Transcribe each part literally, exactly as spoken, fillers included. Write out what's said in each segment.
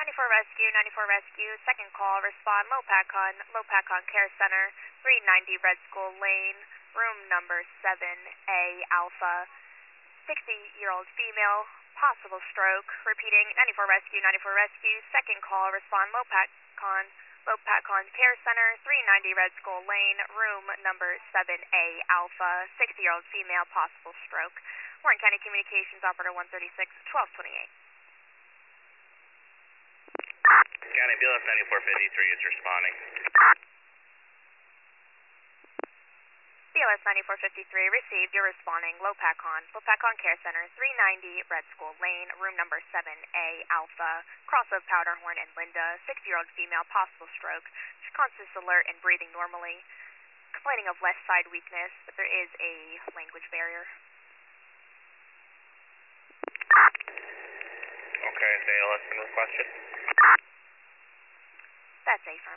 ninety-four Rescue, ninety-four Rescue, second call, respond, Lopatcon, Lopatcon Care Center, three ninety Red School Lane, room number seven A Alpha, sixty-year-old female, possible stroke. Repeating, ninety-four Rescue, ninety-four Rescue, second call, respond, Lopatcon, Lopatcon Care Center, three ninety Red School Lane, room number seven A Alpha, sixty-year-old female, possible stroke. Warren County Communications Operator one thirty-six, twelve twenty-eight. County B L S ninety-four fifty-three is responding. B L S ninety-four fifty-three received. You're responding. Lopatcon, Lopatcon Care Center, three ninety Red School Lane, room number seven A Alpha, cross of Powderhorn and Linda, sixty-year-old female, possible stroke. She's conscious, alert, and breathing normally. Complaining of left side weakness, but there is a language barrier. Okay, is A L S been requested? That's A-firm.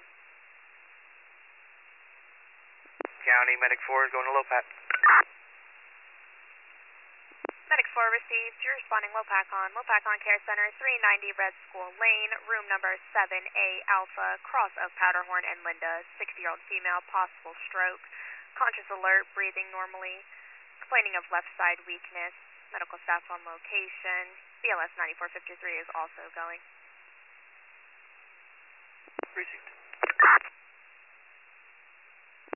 County Medic four is going to Lopat. Medic four received. You're responding. Lopatcon, Lopatcon Care Center, three ninety Red School Lane, room number seven A Alpha, cross of Powderhorn and Linda, sixty-year-old female, possible stroke. Conscious, alert, breathing normally. Complaining of left side weakness. Medical staff on location. B L S ninety-four fifty-three is also going. Received.